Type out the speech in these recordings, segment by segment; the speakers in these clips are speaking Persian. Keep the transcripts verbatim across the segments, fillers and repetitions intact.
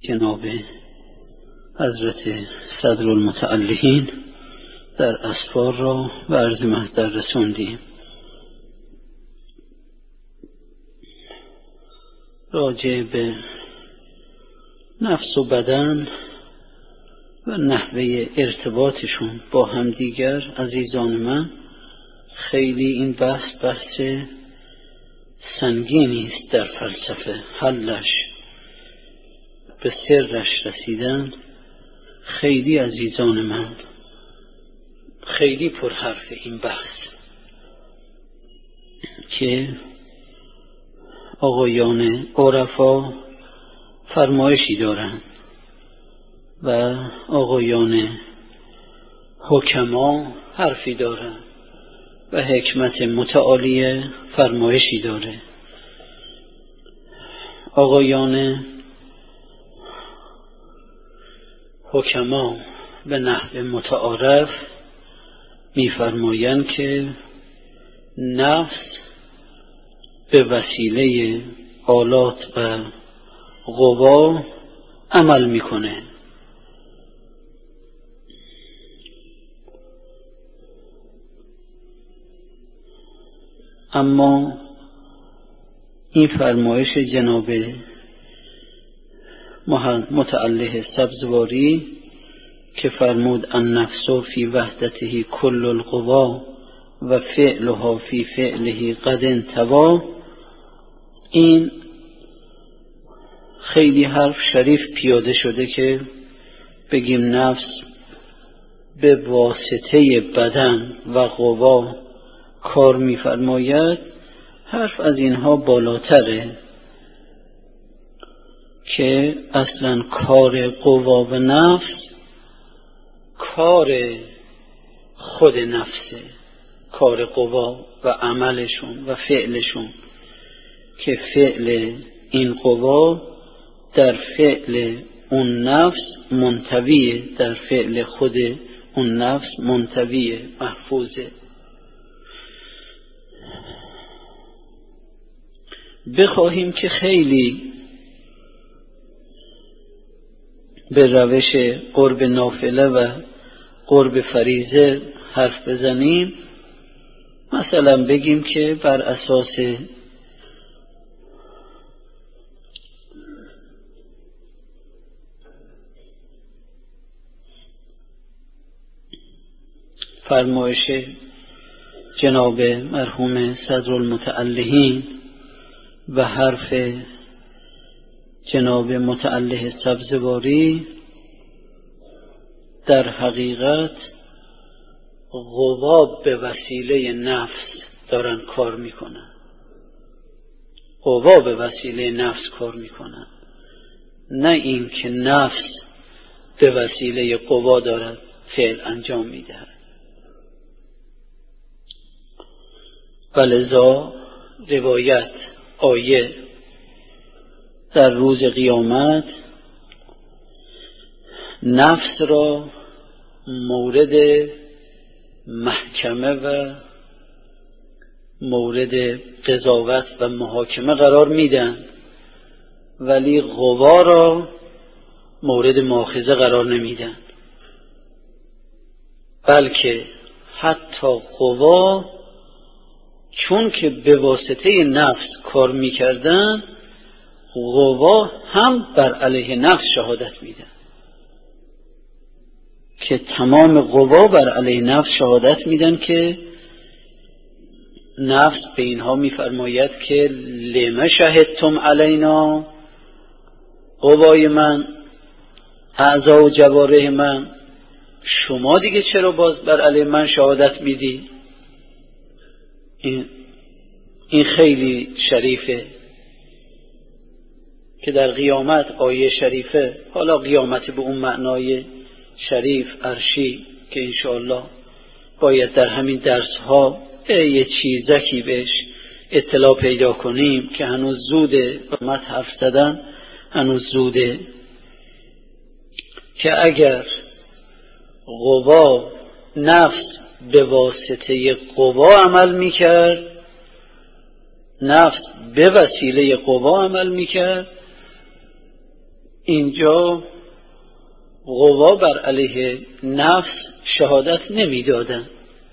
جناب حضرت صدرالمتعلقین در اسفار را به عرض محضر رسوندیم. راجع به نفس و بدن و نحوه ارتباطشون با همدیگر عزیزان من، خیلی این بحث بحث سنگینی است در فلسفه. حلش به سرش رسیدن خیلی عزیزان من خیلی پرحرف این بحث که آقایان عرفا فرمایشی دارند و آقایان حکما حرفی دارند و حکمت متعالیه فرمایشی داره. آقایان حکما به نحو متعارف می‌فرمایند که نفس به وسیله آلات و قوا عمل میکنه. اما این فرمایش جناب متعلق سبزواری که فرمود النفس فی وحدته کل القوا و فعلها فی فعله قد انطوا، این خیلی حرف شریف پیاده شده که بگیم نفس به واسطه بدن و قوا کار می‌فرماید. حرف از اینها بالاتره که اصلا کار قوا و نفس کار خود نفسه، کار قوا و عملشون و فعلشون، که فعل این قوا در فعل اون نفس منطویه، در فعل خود اون نفس منطویه، محفوظه. بخواهیم که خیلی به روش قرب نافله و قرب فریضه حرف بزنیم، مثلا بگیم که بر اساس فرمایش جناب مرحوم صدرالمتعلقین و حرف جناب متعلق سبزواری، در حقیقت قوا به وسیله نفس دارن کار میکنن، قوا به وسیله نفس کار میکنن، نه این که نفس به وسیله قوا دارد فعل انجام میدهد. ولذا روایت آیه در روز قیامت نفس را مورد محکمه و مورد قضاوت و محاکمه قرار میدن، ولی قوا را مورد مؤاخذه قرار نمیدن، بلکه حتی قوا چون که به واسطه نفس کار میکردن، قوا هم بر علیه نفس شهادت میدن، که تمام قوا بر علیه نفس شهادت میدن که نفس به اینها میفرماید که لما شهدتم علینا، قوای من، اعضا و جوارح من، شما دیگه چرا باز بر علیه من شهادت میدی؟ این این خیلی شریفه که در قیامت آیه شریفه، حالا قیامت به اون معنای شریف عرشی که انشاءالله باید در همین درس ها یه چیزکی بهش اطلاع پیدا کنیم که هنوز زوده، قیامت حرف زدن هنوز زوده، که اگر قوا نفس به واسطه قوا عمل میکرد، نفس به وسیله قوا عمل میکرد، اینجا قوا بر علیه نفس شهادت نمیدادن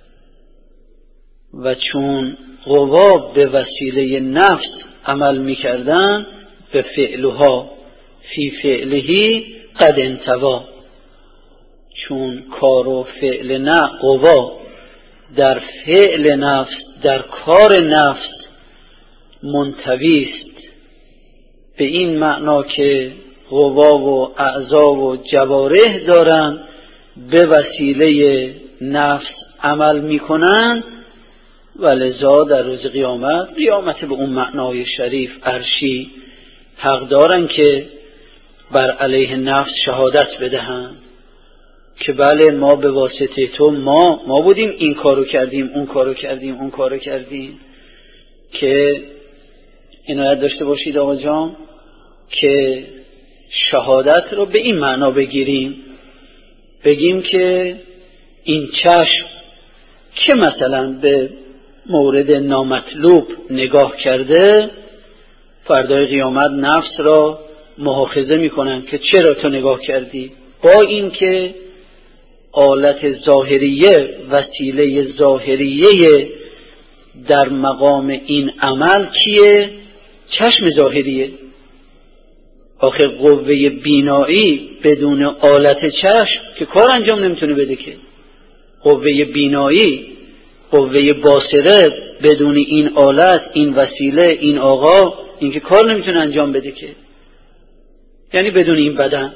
و چون قوا به وسیله نفس عمل میکردن به فعلها فی فعلهی قد انتوا، چون کار و فعل نه قوا در فعل نفس در کار نفس منتوی است، به این معنا که قوا و اعضا و جوارح دارن به وسیله نفس عمل میکنن و لذا در روز قیامت قیامت به اون معنای شریف عرشی حق دارن که بر علیه نفس شهادت بدهند که بله ما به واسطه تو ما ما بودیم این کارو کردیم اون کارو کردیم اون کارو کردیم. که عنایت داشته باشید آقا جان که شهادت رو به این معنا بگیریم، بگیم که این چشم که مثلا به مورد نامطلوب نگاه کرده فردای قیامت نفس را مؤاخذه میکنن که چرا تو نگاه کردی، با این که آلت ظاهریه وسیله ظاهریه در مقام این عمل کیه؟ چشم ظاهریه. آخه قوه بینایی بدون آلت چشم که کار انجام نمیتونه بده، که قوه بینایی قوه باصره بدون این آلت این وسیله این آقا این که کار نمیتونه انجام بده، که یعنی بدون این بدن.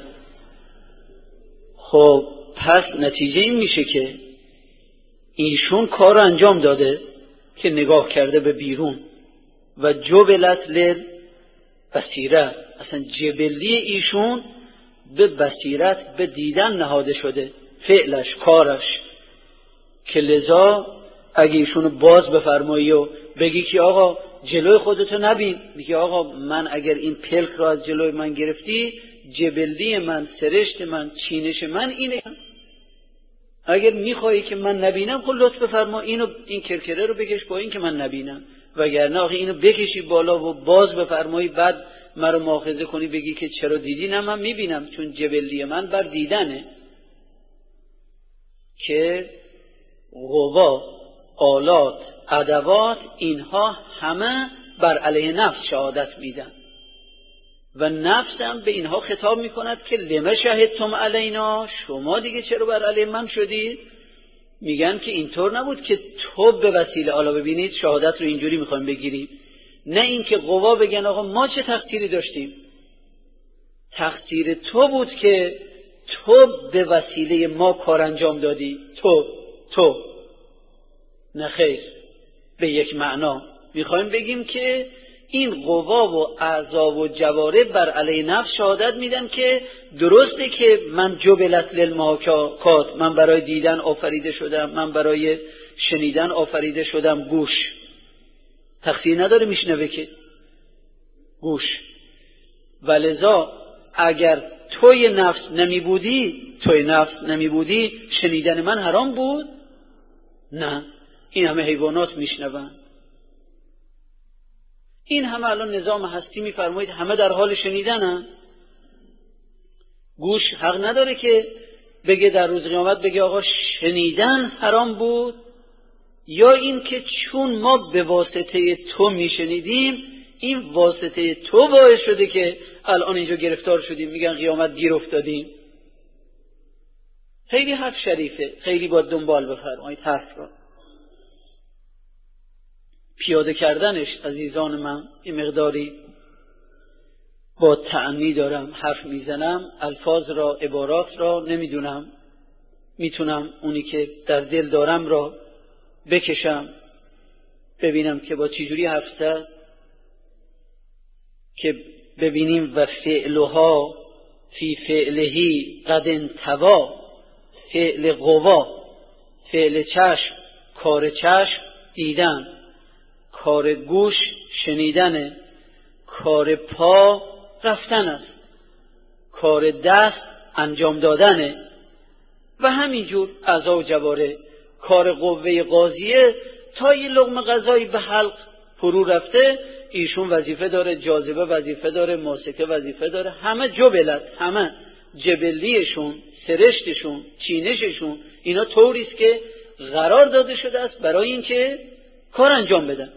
خب پس نتیجه این میشه که ایشون کار انجام داده که نگاه کرده به بیرون و جبلت لل بصیرت، اصلا جبلی ایشون به بصیرت به دیدن نهاده شده فعلش کارش، که لذا اگه ایشونو باز بفرمایی و بگی که آقا جلوی خودتو نبین، میگه آقا من اگر این پلک رو از جلوی من گرفتی جبلی من سرشت من چینش من اینه، اگر میخوایی که من نبینم خب لطف بفرما اینو این کرکره رو بکش با این که من نبینم، وگرنه آخه اینو بکشی بالا و باز بفرمایی بعد مرا مؤاخذه کنی بگی که چرا دیدی. نه من میبینم چون جبلی من بر دیدنه. که قوا آلات ادوات اینها همه بر علیه نفس شهادت میدن و نفس هم به اینها خطاب میکند که لما شهدتم علینا، شما دیگه چرا بر علیه من شدید؟ میگن که اینطور نبود که تو به وسیله حالا ببینید شهادت رو اینجوری میخوایم بگیریم، نه اینکه قوا بگن آقا ما چه تقصیری داشتیم، تقصیر تو بود که تو به وسیله ما کار انجام دادی، تو تو نه خیر. به یک معنا میخوایم بگیم که این قوا و اعضا و جوارح بر علیه نفس شهادت میدن که درسته که من جبلت للمحاکات، من برای دیدن آفریده شدم، من برای شنیدن آفریده شدم، گوش تقصیر نداره میشنوه که گوش، ولذا اگر توی نفس نمی بودی توی نفس نمی بودی شنیدن من حرام بود؟ نه، این همه حیوانات میشنون، این همه الان نظام هستی میفرمایید همه در حال شنیدنن. گوش حق نداره که بگه در روز قیامت بگه آقا شنیدن حرام بود، یا این که چون ما به واسطه تو میشنیدیم این واسطه تو باعث شده که الان اینجا گرفتار شدیم، میگن قیامت گیر افتادیم. خیلی حرف شریفه، خیلی باید دنبال بفرمایید حرف را. پیاده کردنش عزیزان من این مقداری با تأنی دارم حرف میزنم، الفاظ را عبارات را نمیدونم میتونم اونی که در دل دارم را بکشم ببینم که با چجوری حرف زد، که ببینیم و فعلها فی فعلهی قد انتوا، فعل قوا فعل چشم کار چشم دیدن، کار گوش شنیدنه، کار پا رفتن است، کار دست انجام دادنه و همینجور اعضا و جوارح. کار قوه قاضیه تا یه لقمه غذایی به حلق فرو رفته ایشون وظیفه داره، جاذبه وظیفه داره، ماسکه وظیفه داره، همه جبلت، همه جبلیشون، سرشتشون، چینششون اینا طوری است که قرار داده شده است برای اینکه کار انجام بدن.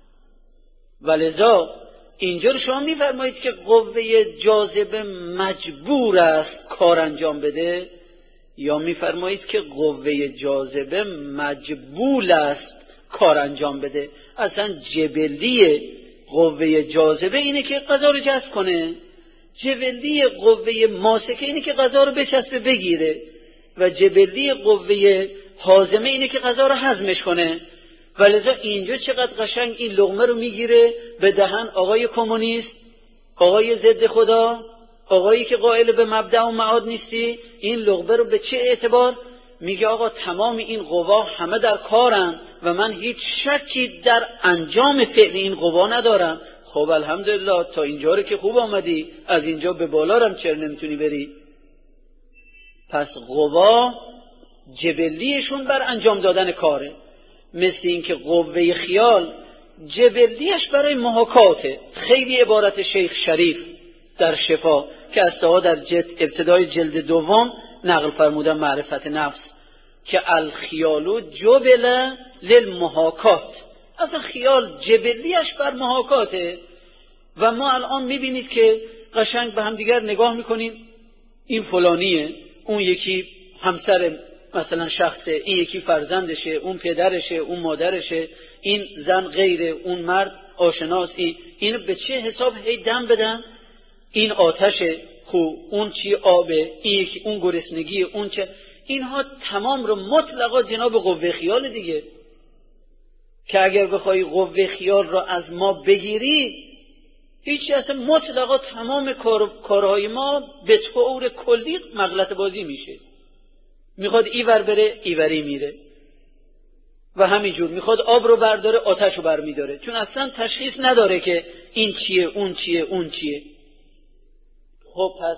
ولذا اینجا رو شما میفرمایید که قوه جاذبه مجبور است کار انجام بده، یا میفرمایید که قوه جاذبه مجبول است کار انجام بده؟ اصلا جبلی قوه جاذبه اینه که غذا رو جذب کنه، جبلی قوه ماسکه اینه که غذا رو بچسبه بگیره، و جبلی قوه هاضمه اینه که غذا رو هضمش کنه. ولذا اینجا چقدر قشنگ این لقمه رو میگیره به دهن آقای کمونیست، آقای ضد خدا، آقایی که قائل به مبدأ و معاد نیستی، این لقمه رو به چه اعتبار میگه آقا تمام این قوا همه در کارن و من هیچ شکی در انجام فعل این قوا ندارم. خب الحمدلله تا اینجا رو که خوب آمدی، از اینجا به بالا رم چرا نمیتونی بری؟ پس قوا جبلیشون بر انجام دادن کاره، مثل این که قوه خیال جبلیش برای محاکاته. خیلی عبارت شیخ شریف در شفا که استها در جلد ابتدای جلد دوم نقل فرمودن معرفت نفس که الخیالو جبل للمحاکات، اصلا خیال جبلیش بر محاکاته. و ما الان میبینید که قشنگ به هم دیگر نگاه میکنیم، این فلانیه، اون یکی همسر مثلا شخصه، این یکی فرزندشه، اون پدرشه، اون مادرشه، این زن غیره، اون مرد آشناسی، اینو به چه حساب هی دم بدن؟ این آتشه، خو اون چی آبه، این یکی اون گرسنگی، اون چه، اینها تمام رو مطلقا جناب قوه خیال دیگه، که اگر بخوای قوه خیال را از ما بگیری هیچی، اصلا مطلقا تمام کار، کارهای ما به طور کلی مغلطه بازی میشه. میخواد ایور بره ایوری میره و همینجور میخواد آب رو برداره آتش رو برمیداره، چون اصلا تشخیص نداره که این چیه اون چیه اون چیه. خب پس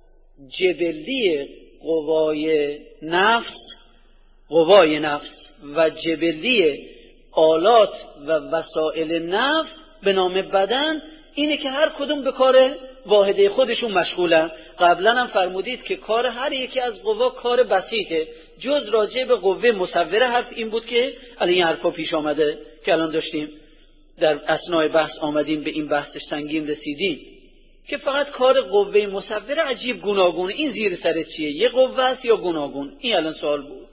جبلی قوای نفس، قوای نفس و جبلی آلات و وسائل نفس به نام بدن اینه که هر کدوم به کار واحده خودشون مشغولن. قبلا هم فرمودید که کار هر یکی از قوا کار بسیطه، جز راجع به قوه مصوره حرف این بود که الان این حرفا پیش آمده که الان داشتیم در اثناء بحث آمدیم به این بحث سنگین رسیدیم که فقط کار قوه مصوره عجیب گوناگونه، این زیر سر چیه؟ یه قوه است یا گوناگون؟ این الان سوال بود.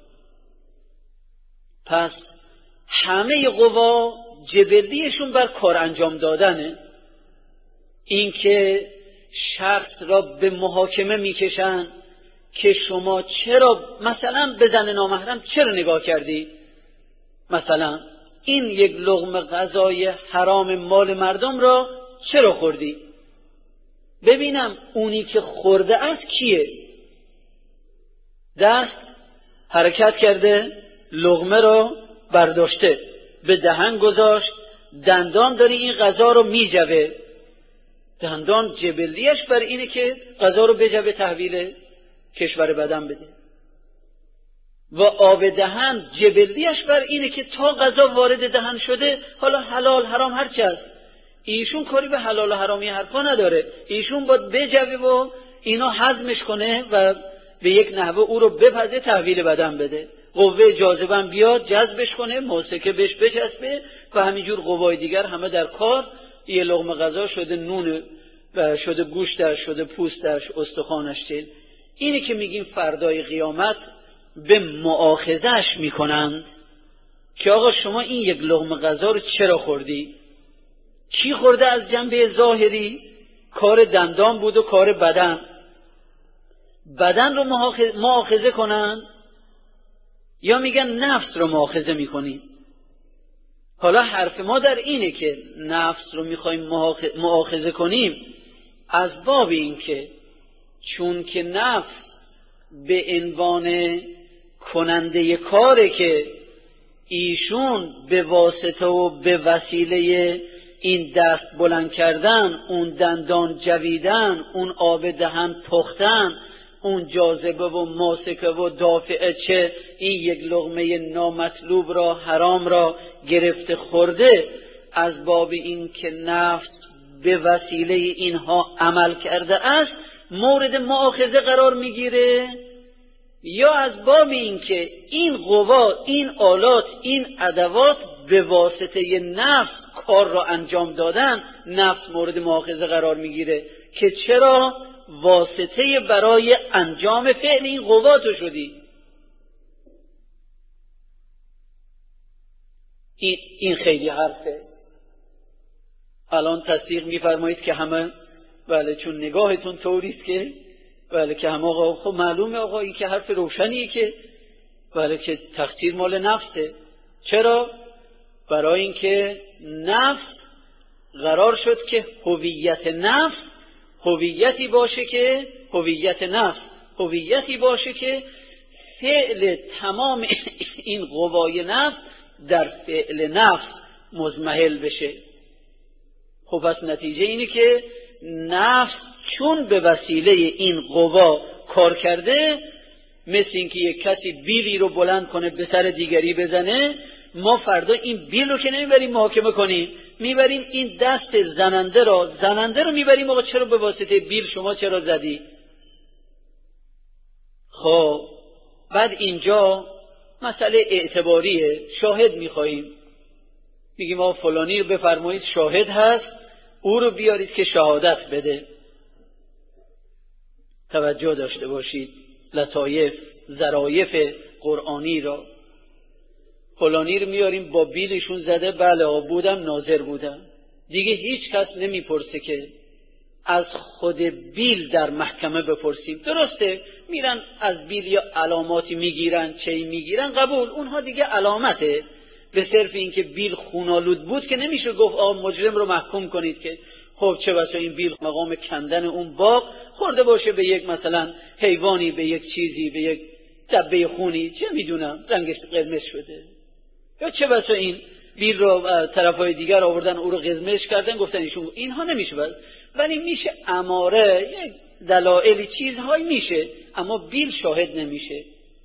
پس همه قوا جبلیشون بر کار انجام دادنه. این که شخص را به محاکمه میکشن که شما چرا مثلا به زن نامحرم چرا نگاه کردی، مثلا این یک لقمه غذای حرام مال مردم را چرا خوردی، ببینم اونی که خورده است کیه. دست حرکت کرده، لقمه را برداشته به دهن گذاشت، دندان داری این غذا رو میجوه، دندان جبلیش بر اینه که غذا رو بجوه تحویل کشور بدن بده، و آب دهن جبلیش بر اینه که تا غذا وارد دهن شده، حالا حلال حرام هر چه است، ایشون کاری به حلال و حرامی حرفا نداره، ایشون باید بجوه و اینا هضمش کنه و به یک نحوه او رو بپزه تحویل بدن بده، قوه جاذبه بیاد جذبش کنه، موسکه بهش بچسبه و همینجور قوای دیگر همه در کار. یه لقمه غذا شده نون و شده گوشتش، شده پوستش، استخوانش چیل. اینی که میگیم فردای قیامت به مؤاخذه‌اش میکنند که آقا شما این یک لقمه غذا رو چرا خوردی؟ کی خورده؟ از جنبه ظاهری کار دندان بود و کار بدن، بدن رو مؤاخذه کنن یا میگن نفس رو مؤاخذه میکنی؟ حالا حرف ما در اینه که نفس رو میخوایم مؤاخذه کنیم از باب این که چون که نفس به عنوان کننده کاره که ایشون به واسطه و به وسیله این دست بلند کردن، اون دندان جویدن، اون آب دهن پختن، اون جاذبه و ماسکه و دافعه چه این یک لقمه نامطلوب را حرام را گرفته خورده، از باب این که نفس به وسیله اینها عمل کرده است مورد مؤاخذه قرار میگیره، یا از باب این که این قوا، این آلات، این ادوات به واسطه نفس کار را انجام دادن نفس مورد مؤاخذه قرار میگیره که چرا واسطه برای انجام فعل این قوا تو شدی. این, این خیلی حرفه. الان تصدیق میفرمایید که همه بله چون نگاهتون طوریست که بله که همه آقا خب معلومه آقا این که حرف روشنیه که بله که تقصیر مال نفسه. چرا؟ برای اینکه نفس قرار شد که هویت نفس هویتی باشه که هویت نفس هویتی باشه که فعل تمام این قوای نفس در فعل نفس مزمحل بشه. خب پس نتیجه اینه که نفس چون به وسیله این قوا کار کرده، مثل اینکه یک کسی بیلی رو بلند کنه به سر دیگری بزنه، ما فردا این بیل رو که نمیبریم محاکمه کنیم، میبریم این دست زننده رو زننده رو میبریم آقا چرا به واسطه بیل شما چرا زدی؟ خب بعد اینجا مسئله اعتباریه، شاهد میخواییم، میگیم آقا فلانی رو بفرمایید شاهد هست، او رو بیارید که شهادت بده. توجه داشته باشید لطایف ظرایف قرآنی را. فلانی رو میاریم با بیلشون زده، بله آقا بودم ناظر بودم، دیگه هیچ کس نمیپرسه که از خود بیل در محکمه بپرسیم. درسته میرن از بیل یا علاماتی میگیرن، چی میگیرن، قبول، اونها دیگه علامته، به صرف این که بیل خونالود بود که نمیشه گفت آقا مجرم رو محکوم کنید که خب چه بسا این بیل مقام کندن اون باغ خورده باشه به یک مثلا حیوانی، به یک چیزی، به یک دبه خونی، چه میدونم رنگش قرمز شده، یا چه بسا این بیل رو طرفای دیگر آوردن او رو قرمز کردن گفتن ایشون. اینها نمیشه بس. ولی میشه اماره، یک دلایل چیزهایی میشه، اما بیل شاهد نمیشه.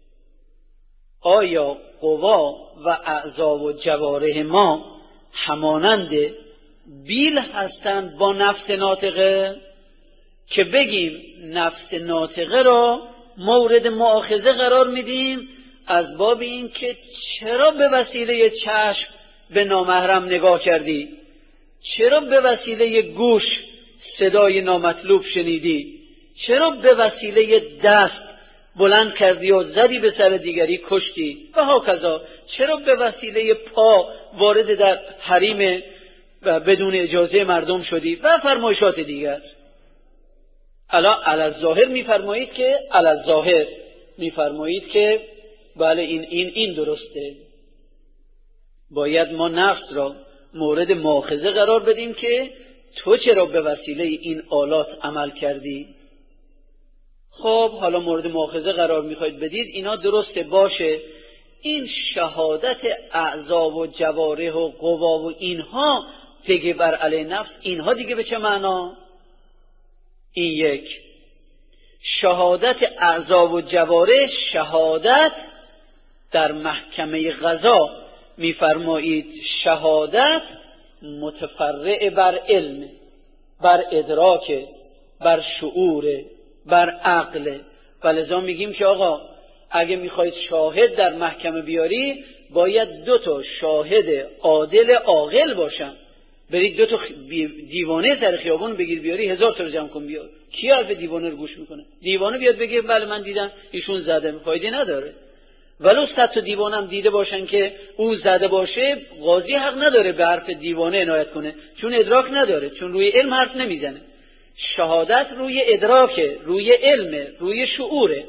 آیا قوا و اعضا و جوارح ما همانند بیل هستند با نفس ناطقه که بگیم نفس ناطقه را مورد مؤاخذه قرار میدیم از باب این که چرا به وسیله چشم به نامحرم نگاه کردی، چرا به وسیله گوش صدای نامطلوب شنیدی، چرا به وسیله دست بلند کردی و زدی به سر دیگری کشتی و هاکذا، چرا به وسیله پا وارد در حریم و بدون اجازه مردم شدی و فرمایشات دیگر. الا علی ظاهر میفرمایید که علی ظاهر میفرمایید که بله این این این درسته، باید ما نفس را مورد مؤاخذه قرار بدیم که تو چرا به وسیله این آلات عمل کردی. خب حالا مورد مؤاخذه قرار میخواید بدید، اینا درسته باشه، این شهادت اعضا و جوارح و قوا و اینها دیگه بر علیه نفس، اینها دیگه به چه معنا؟ این یک شهادت اعضا و جوارح، شهادت در محکمه قضا میفرمایید شهادت متفرع بر علم، بر ادراک، بر شعور، بر عقل. ولذا میگیم که آقا اگه میخواید شاهد در محکمه بیاری باید دو تا شاهد عادل عاقل باشن. برید دو تا دیوانه سر خیابون بگیر بیاری، هزار تا رو جمع کن بیار، کی حرف دیوانه رو گوش میکنه؟ دیوانه بیاد بگه بله من دیدم ایشون زده، فایده نداره. ولو صد تا دیوانه هم دیده باشن که او زده باشه، قاضی حق نداره به حرف دیوانه عنایت کنه، چون ادراک نداره، چون روی علم حرف نمیزنه. شهادت روی ادراکه، روی علمه، روی شعوره.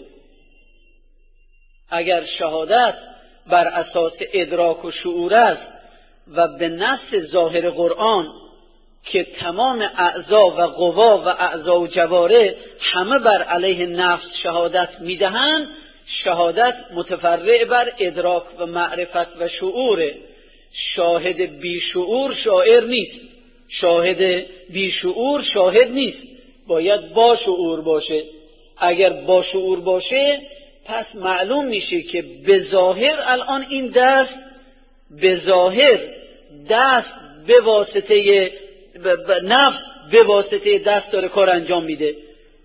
اگر شهادت بر اساس ادراک و شعور است و به نص ظاهر قرآن که تمام اعضا و قوا و اعضا و جوارح همه بر علیه نفس شهادت میدهند، شهادت متفرع بر ادراک و معرفت و شعوره. شاهد بی شعور شاعر نیست، شاهد بی شعور شاهد نیست، باید با شعور باشه. اگر با شعور باشه پس معلوم میشه که به ظاهر الان این دست به ظاهر دست به واسطه نفس به واسطه دست داره کار انجام میده.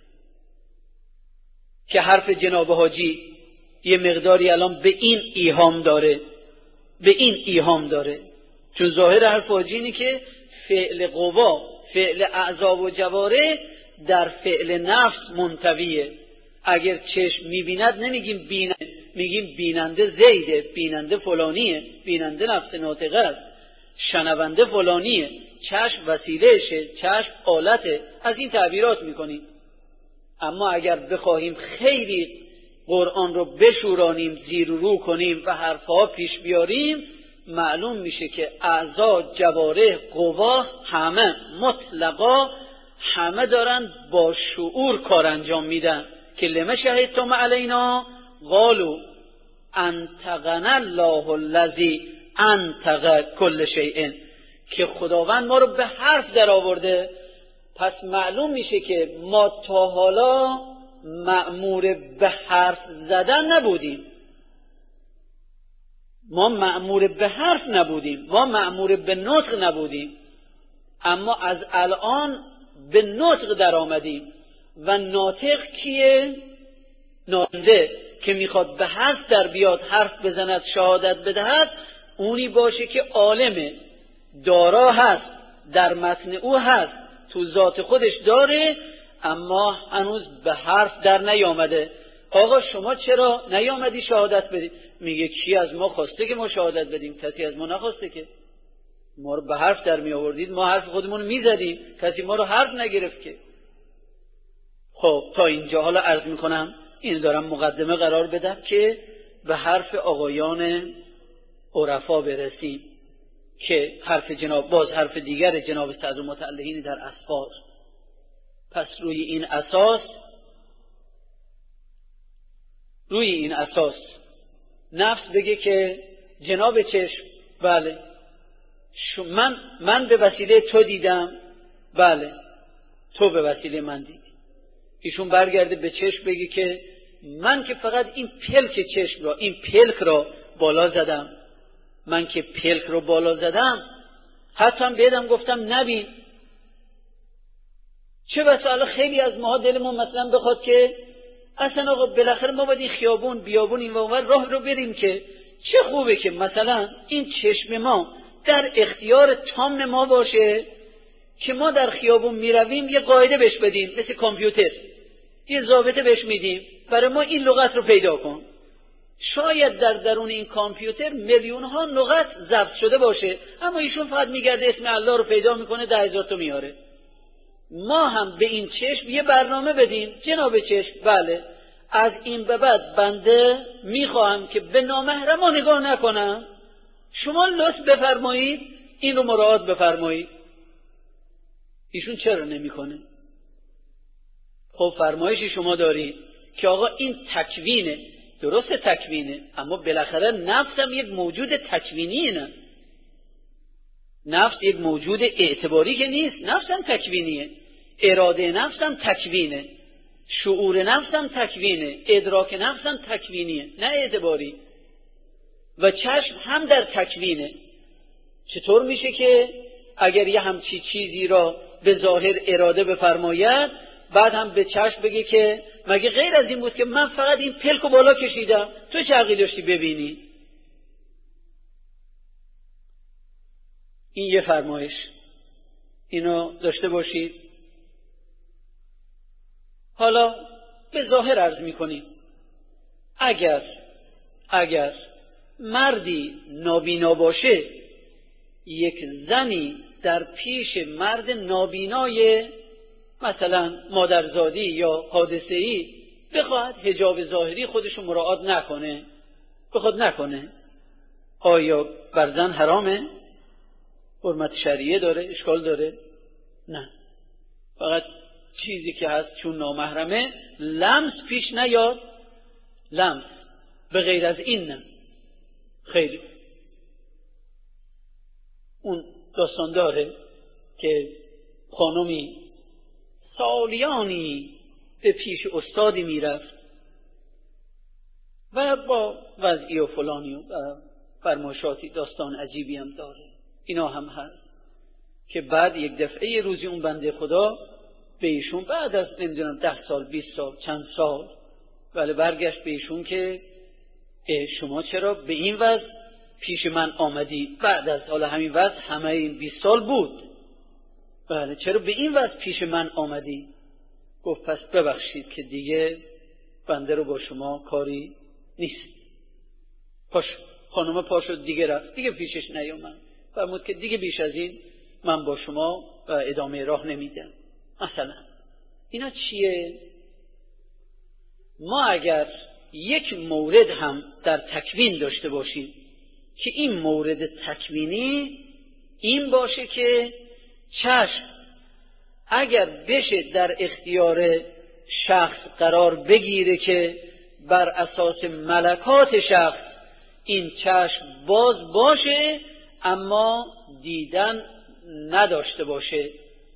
که حرف جناب حاجی یه مقداری الان به این ایهام داره به این ایهام داره چون ظاهر حرف حاجی اینه که فعل قوا، فعل اعضا و جواره در فعل نفس منطویه. اگر چشم میبیند نمیگیم بیننده، میگیم بیننده زیده، بیننده فلانیه، بیننده نفس ناطقه است، شنونده فلانیه، چشم وسیلهشه، چشم آلته، از این تعبیرات میکنیم. اما اگر بخواهیم خیلی قرآن رو بشورانیم، زیر و رو کنیم و حرفها پیش بیاریم، معلوم میشه که اعضا، جواره، قوا همه مطلقا همه دارن با شعور کار انجام میدن. که لما شهدتم علینا قالوا انطقنا الله الذی انطق کل شیء، که خداوند ما رو به حرف در آورده. پس معلوم میشه که ما تا حالا مأمور به حرف زدن نبودیم، ما مأمور به حرف نبودیم، ما مأمور به نطق نبودیم، اما از الان به نطق در آمدیم. و ناطق کیه؟ ناطقه که میخواد به حرف در بیاد، حرف بزند، شهادت بدهد، اونی باشه که عالمه، دارا هست، در متن او هست، تو ذات خودش داره، اما هنوز به حرف در نیامده. آقا شما چرا نیامدی شهادت بدی؟ میگه کی از ما خواسته که ما شهادت بدیم؟ کسی از ما نخواسته که. ما رو به حرف در می آوردید، ما حرف خودمون می زدیم، کسی ما رو حرف نگرفت که. خب تا اینجا حالا عرض می کنم، این دارم مقدمه قرار بدم که به حرف آقایان عرفا برسیم که حرف جناب، باز حرف دیگر جناب صدر متعلقین در اسفار. پس روی این اساس روی این اساس نفس بگه که جناب چشم، بله من من به وسیله تو دیدم، بله تو به وسیله من دیدی. ایشون برگرده به چشم بگه که من که فقط این پلک چشم را، این پلک را بالا زدم، من که پلک رو بالا زدم، حتی هم بیدم گفتم نبین. چه بسا خیلی از ماها دلمون مثلا بخواد که اصلا آقا بالاخره ما باید این خیابون بیابون این و اون راه رو بریم، که چه خوبه که مثلا این چشم ما در اختیار تام ما باشه که ما در خیابون میرویم یه قاعده بهش بدیم، مثل کامپیوتر یه ضابطه بهش میدیم، برای ما این لغت رو پیدا کن. شاید در درون این کامپیوتر میلیون ها لغت ضبط شده باشه، اما ایشون فقط میگرده اسم الله رو پیدا میکنه، ده هزار تا میاره. ما هم به این چشم یه برنامه بدیم، جناب چشم بله از این به بعد بنده میخواهم که به نامحرما نگاه نکنم، شما لطف بفرمایید این رو مراعات بفرمایید. ایشون چرا نمیکنه؟ خب فرمایشی شما دارید که آقا این تکوینه، درست تکوینه، اما بالاخره نفس هم یک موجود تکوینیه. نه نفس یک موجود اعتباری که نیست، نفس هم تکوینیه، اراده نفس هم تکوینه، شعور نفس هم تکوینه، ادراک نفس هم تکوینیه نه اعتباری. و چشم هم در تکوینه. چطور میشه که اگر یه همچی چیزی را به ظاهر اراده بفرماید، بعد هم به چشم بگه که مگه غیر از این بود که من فقط این پلکو بالا کشیدم، تو چه حقی داشتی ببینی؟ این یه فرمایش، اینو داشته باشید. حالا به ظاهر عرض میکنیم اگر اگر مردی نابینا باشه، یک زنی در پیش مرد نابینای مثلا مادرزادی یا حادثه‌ای بخواد حجاب ظاهری خودشو مراعات نکنه، بخواد نکنه، آیا بر زن حرامه؟ حرمت شرعیه داره؟ اشکال داره؟ نه، فقط چیزی که هست چون نامحرمه لمس پیش نیاد، لمس، به غیر از این نه. خیلی اون داستان داره که خانمی سالیانی به پیش استادی میرفت و با وضعی و فلانی و فرمایشاتی، داستان عجیبی هم داره، اینا هم هست. که بعد یک دفعه یه روزی اون بنده خدا به ایشون بعد از نمیدونم ده سال بیست سال چند سال ولی برگشت به ایشون که شما چرا به این وضع پیش من آمدی؟ بعد از حالا همین وضع همه این بیست سال بود، بله چرا به این وضع پیش من آمدی؟ گفت پس ببخشید که دیگه بنده رو با شما کاری نیست. پاش خانم پاشد دیگه رفت، دیگه پیشش نیامد، فرمود که دیگه بیش از این من با شما ادامه راه نمیدم. مثلا اینا چیه؟ ما اگر یک مورد هم در تکوین داشته باشیم که این مورد تکوینی این باشه که چشم اگر بشه در اختیار شخص قرار بگیره که بر اساس ملکات شخص این چشم باز باشه اما دیدن نداشته باشه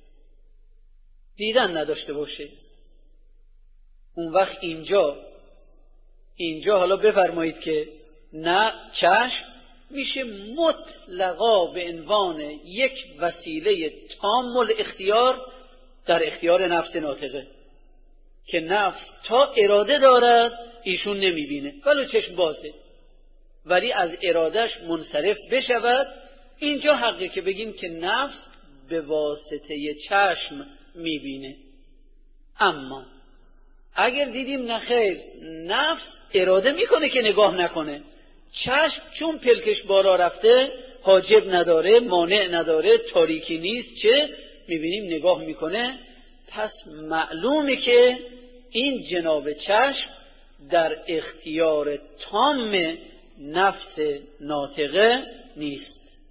دیدن نداشته باشه اون وقت اینجا اینجا حالا بفرمایید که نه چشم میشه مطلقا به عنوان یک وسیله تام الاختیار در اختیار نفس ناطقه که نفس تا اراده دارد ایشون نمیبینه ولی چشم بازه، ولی از ارادش منصرف بشود. اینجا حقه که بگیم که نفس به واسطه چشم میبینه. اما اگر دیدیم نخیر نفس اراده میکنه که نگاه نکنه، چشم چون پلکش بالا رفته حاجب نداره، مانع نداره، تاریکی نیست، چه میبینیم نگاه میکنه، پس معلومه که این جناب چشم در اختیار تام نفس ناطقه نیست.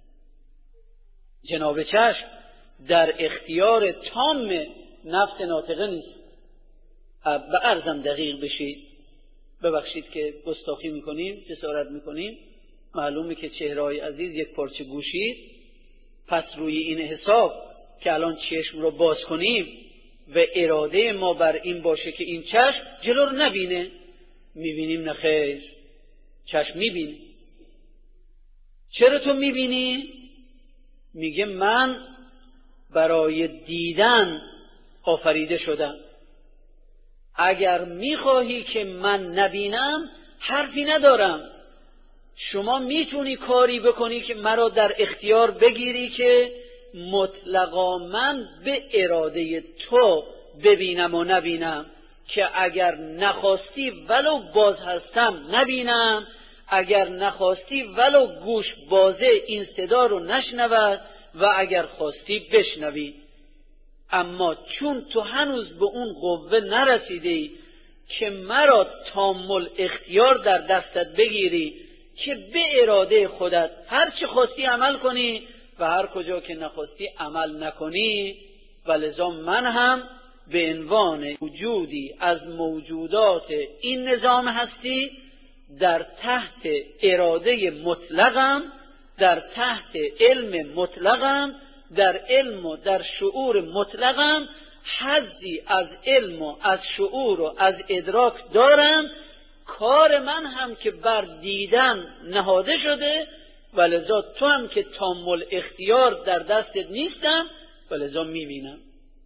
جناب چشم در اختیار تام نفس ناطقه نیست. به عرضم دقیق بشید، ببخشید که گستاخی میکنیم، جسارت میکنیم، معلومه که چهرهای عزیز یک پارچه گوشید، پس روی این حساب که الان چشم رو باز کنیم و اراده ما بر این باشه که این چشم جلو رو نبینه، میبینیم نخیر چشم میبینه. چرا تو میبینی؟ میگه من برای دیدن آفریده شدم، اگر میخواهی که من نبینم حرفی ندارم. شما میتونی کاری بکنی که مرا در اختیار بگیری که مطلقا من به اراده تو ببینم و نبینم، که اگر نخواستی ولو باز هستم نبینم، اگر نخواستی ولو گوش بازه این صدا رو نشنود و اگر خواستی بشنوی. اما چون تو هنوز به اون قوه نرسیدی که مرا تامل اختیار در دستت بگیری که به اراده خودت هر چی خواستی عمل کنی و هر کجا که نخواستی عمل نکنی، ولذا من هم به عنوان وجودی از موجودات این نظام هستی در تحت اراده مطلقم، در تحت علم مطلقم، در علم و در شعور مطلقم، حظی از علم و از شعور و از ادراک دارم. کار من هم که بر دیدن نهاده شده، ولذا تو هم که تامل اختیار در دستت نیستم، ولذا میبینم.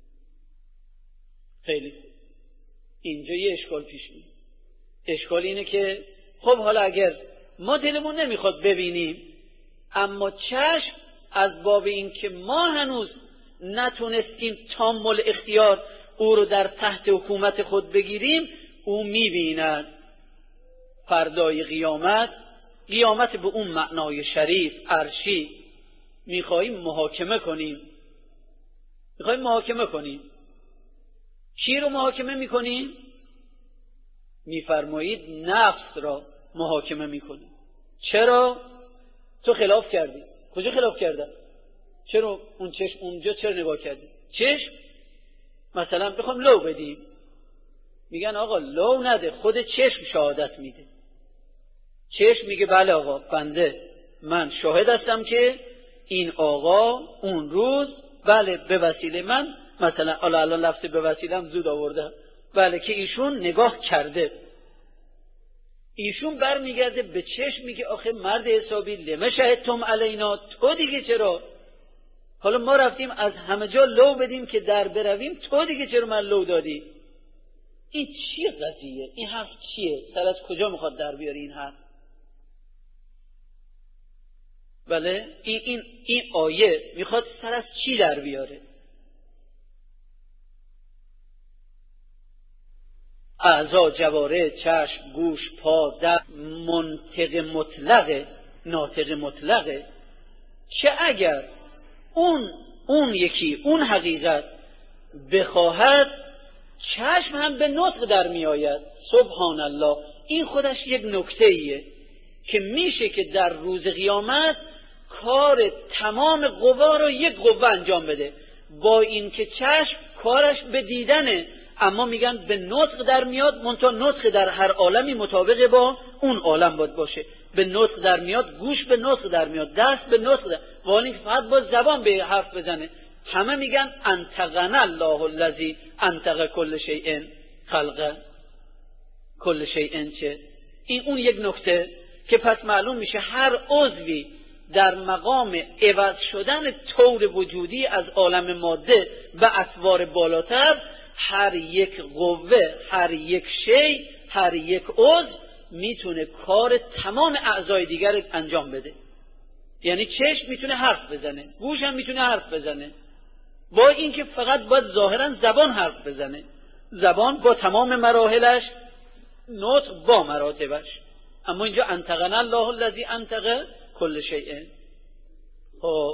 خیلی اینجا یه اشکال پیش میاد. اشکال اینه که خب حالا اگر ما دلمون نمیخواد ببینیم، اما چشم از باب این که ما هنوز نتونستیم تامل اختیار او رو در تحت حکومت خود بگیریم، او میبیند. فردای قیامت، قیامت به اون معنای شریف عرشی، میخواییم محاکمه کنیم. میخواییم محاکمه کنیم. چی رو محاکمه میکنیم؟ میفرمایید نفس را محاکمه میکنیم. چرا؟ تو خلاف کردی. کجا خلاف کردم؟ چرا اون چشم اونجا چرا نگاه کردی؟ چشم مثلا بخوام لو بدیم، میگن آقا لو نده، خود چشم شهادت میده. چشم میگه بله آقا بنده من شاهد هستم که این آقا اون روز بله به وسیله من، مثلا الان لفظ به وسیله‌ام زود آورده، بله که ایشون نگاه کرده. ایشون برمیگرده به چشم میگه آخه مرد حسابی لما شهدتم علینا، تو دیگه چرا حالا ما رفتیم از همه جا لو بدیم که در برویم، تو دیگه چرا من لو دادی؟ این چیه قضیه؟ این حرف چیه؟ سر از کجا میخواد در بیاری این حرف؟ بله این این این آیه میخواد سر از چی در بیاره؟ اعضا، جواره، چشم، گوش، پا، دست، منطق مطلقه، ناطق مطلقه که اگر اون اون یکی اون حقیقت بخواهد، چشم هم به نطق در می آید. سبحان الله. این خودش یک نکته ایه که میشه که در روز قیامت کار تمام قوا رو یک قوه انجام بده، با این که چشم کارش به دیدنه، اما میگن به نطق در میاد، منتها نطق در هر عالمی مطابق با اون عالم باید باشه. به نطق در میاد، گوش به نطق در میاد، دست به نطق در، ولی فقط با زبان به حرف بزنه. همه میگن انطقنا الله الذی انطق کل شیء خلقه. کل شیء چه؟ این اون یک نکته که پس معلوم میشه هر عضوی در مقام عوض شدن طور وجودی از عالم ماده به اطوار بالاتر، هر یک قوه، هر یک شی، هر یک عضو میتونه کار تمام اعضای دیگر انجام بده. یعنی چشم میتونه حرف بزنه، گوش هم میتونه حرف بزنه، با اینکه فقط باید ظاهرا زبان حرف بزنه، زبان با تمام مراحلش، نطق با مراتبش. اما اینجا انطقنا الله الذی انطق کل شیء. خب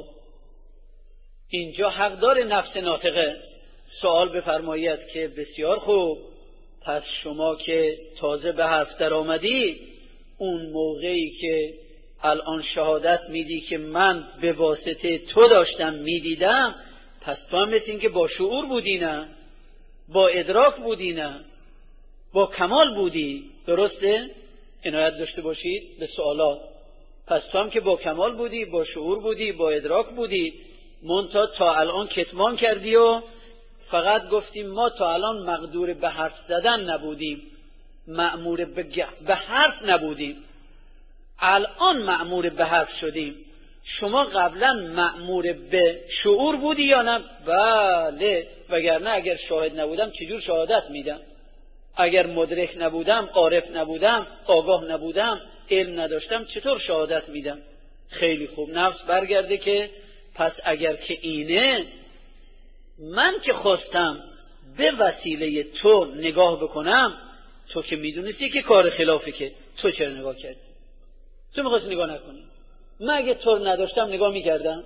اینجا حقدار نفس ناطقه سوال بفرماید که بسیار خوب، پس شما که تازه به حرف در آمدی، اون موقعی که الان شهادت میدی که من به واسطه تو داشتم میدیدم، پس تو هم مثل این که با شعور بودی، نه با ادراک بودی، نه با کمال بودی. درسته؟ عنایت داشته باشید به سوالات. پس تو هم که با کمال بودی، با شعور بودی، با ادراک بودی، منتها تا الان کتمان کردی و فقط گفتیم ما تا الان مقدور به حرف زدن نبودیم، مأمور به, به حرف نبودیم، الان مأمور به حرف شدیم. شما قبلا مأمور به شعور بودی یا نه؟ بله، وگرنه اگر شاهد نبودم چجور شهادت میدم؟ اگر مدرک نبودم، عارف نبودم، آگاه نبودم، علم نداشتم، چطور شهادت میدم؟ خیلی خوب. نفس برگرده که پس اگر که اینه، من که خواستم به وسیله تو نگاه بکنم، تو که میدونستی که کار خلافه، که تو چرا نگاه کردی؟ تو میخواستی نگاه نکنی. من اگه تو رو نداشتم نگاه میکردم؟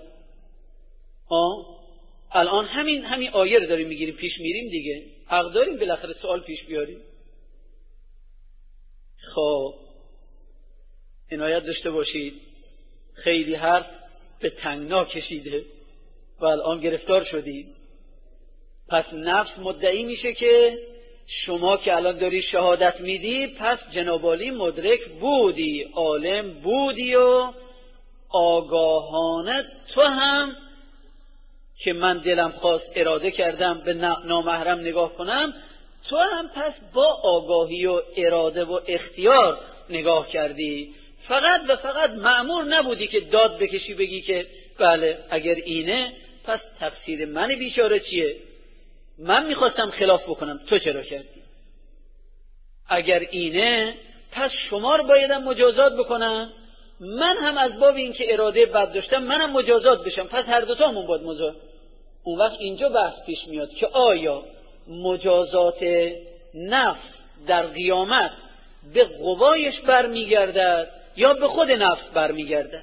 آه الان همین همین آیه رو داریم میگیریم، پیش میریم دیگه، حق داریم بالاخره سوال پیش بیاریم. خب عنایت داشته باشید، خیلی حرف به تنگنا کشیده و الان گرفتار شدیم. پس نفس مدعی میشه که شما که الان داری شهادت میدی، پس جناب عالی مدرک بودی، عالم بودی و آگاهانه تو هم که من دلم خواست اراده کردم به نامحرم نگاه کنم، تو هم پس با آگاهی و اراده و اختیار نگاه کردی. فقط و فقط مأمور نبودی که داد بکشی بگی که بله اگر اینه پس تقصیر من بیچاره چیه؟ من میخواستم خلاف بکنم، تو چرا کردی؟ اگر اینه پس شما رو بایدم مجازات بکنم، من هم از باب این که اراده بد داشتم منم مجازات بشم، پس هر دوتامون باید مجازات. اون وقت اینجا بحث پیش میاد که آیا مجازات نفس در قیامت به قوایش برمیگردد یا به خود نفس برمیگردد؟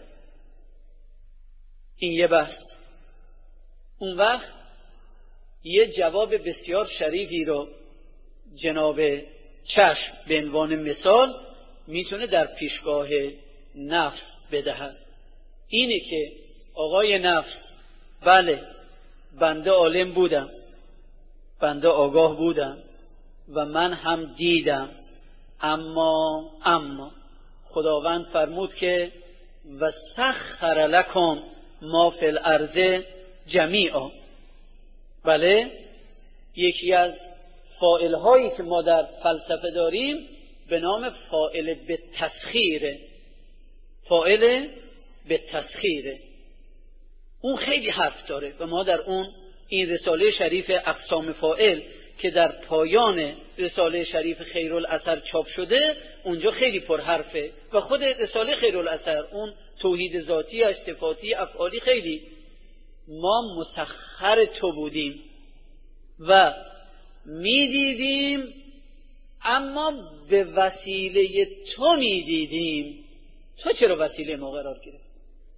این یه بحث. اون وقت یه جواب بسیار شریفی رو جناب چشم به عنوان مثال میتونه در پیشگاه نفس بدهد. اینه که آقای نفس، بله بنده عالم بودم، بنده آگاه بودم و من هم دیدم، اما اما خداوند فرمود که و سخر لکم ما فی الارض جمیعا. بله یکی از فاعل هایی که ما در فلسفه داریم به نام فاعل به تسخیره، فاعل به تسخیره. اون خیلی حرف داره و ما در اون این رساله شریف اقسام فاعل که در پایان رساله شریف خیرالاثر چاپ شده اونجا خیلی پر حرفه و خود رساله خیرالاثر اون توحید ذاتی، صفاتی، افعالی خیلی. ما مسخر تو بودیم و میدیدیم اما به وسیله تو میدیدیم. تو چرا وسیله ما قرار گرفت؟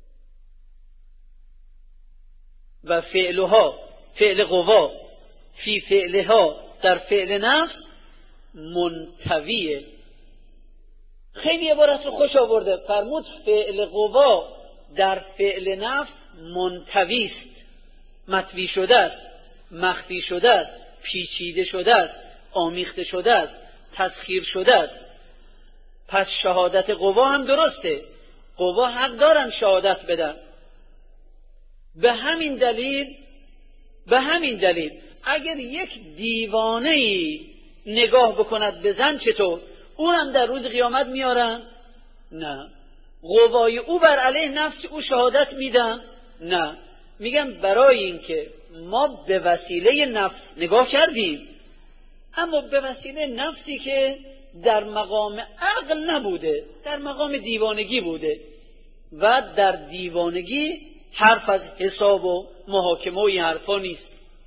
و فعلها فعل قوا فی فعلها در فعل نفس منطویه. خیلی عبارت رو خوش آورده، فرمود فعل قوا در فعل نفس منطویست، مطوی شده است، مخفی شده است، پیچیده شده است، آمیخته شده است، تسخیر شده است. پس شهادت قوا هم درسته، قوا حق دارن شهادت بدن. به همین دلیل به همین دلیل اگر یک دیوانه‌ای نگاه بکند به زن چطور؟ اونم در روز قیامت میارن؟ نه. قوای او بر علیه نفس او شهادت میدن؟ نه. میگن برای اینکه ما به وسیله نفس نگاه کردیم، اما به وسیله نفسی که در مقام عقل نبوده، در مقام دیوانگی بوده و در دیوانگی حرف از حساب و محاکمه و این حرفا نیست.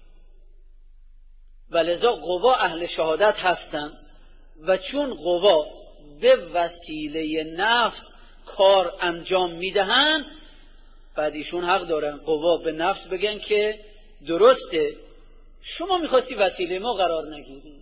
ولذا قوا اهل شهادت هستن و چون قوا به وسیله نفس کار انجام میدهن، بعد ایشون حق دارن قوا به نفس بگن که درسته شما میخواستی وسیله ما قرار نگیری،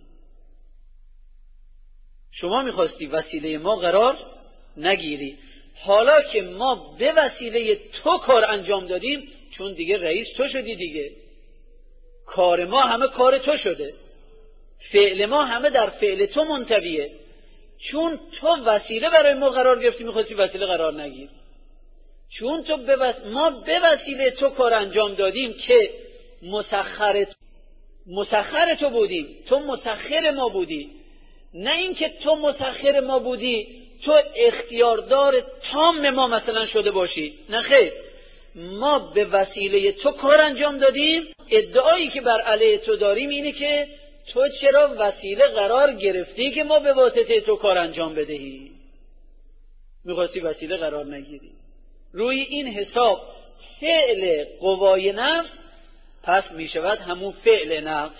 شما میخواستی وسیله ما قرار نگیری، حالا که ما به وسیله تو کار انجام دادیم، چون دیگه رئیس تو شدی دیگه، کار ما همه کار تو شده، فعل ما همه در فعل تو منطویه، چون تو وسیله برای ما قرار گرفتی میخواستی وسیله قرار نگیر، چون تو به وس... ما به وسیله تو کار انجام دادیم که مسخر مسخر تو بودیم، تو مسخر ما بودی، نه اینکه تو مسخر ما بودی تو اختیاردار تام ما مثلا شده باشی، نه خیر، ما به وسیله تو کار انجام دادیم. ادعایی که بر علیه تو داریم اینه که تو چرا وسیله قرار گرفتی که ما به واسطه تو کار انجام بدهی، میخواستی وسیله قرار نگیری. روی این حساب فعل قوای نفس پس میشود همون فعل نفس،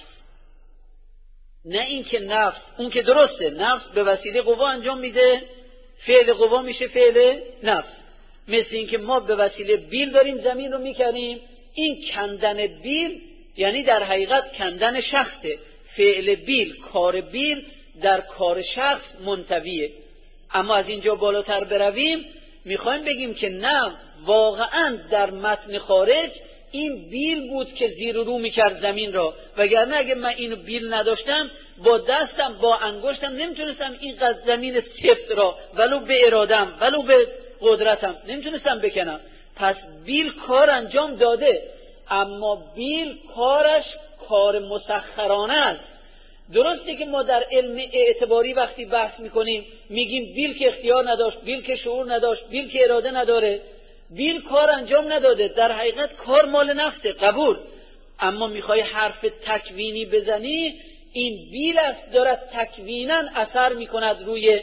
نه این که نفس، اون که درسته نفس به وسیله قوا انجام میده، فعل قوا میشه فعل نفس. مثل این که ما به وسیله بیل داریم زمین رو میکنیم، این کندن بیل یعنی در حقیقت کندن شخصه، فعل بیل، کار بیل در کار شخص منطویه. اما از اینجا بالاتر برویم میخوایم بگیم که نه، واقعا در متن خارج این بیل بود که زیر و رو میکرد زمین را، وگرنه اگه من اینو بیل نداشتم با دستم با انگشتم نمیتونستم این قد زمین سفت را ولو به ارادم ولو به قدرتم نمیتونستم بکنم. پس بیل کار انجام داده، اما بیل کارش کار مسخرانه است. درسته که ما در علم اعتباری وقتی بحث میکنیم میگیم بیل که اختیار نداشت، بیل که شعور نداشت، بیل که اراده نداره، بیل کار انجام نداده، در حقیقت کار مال نفسه، قبول. اما میخوای حرف تکوینی بزنی، این بیل است دارد تکوینا اثر میکند روی،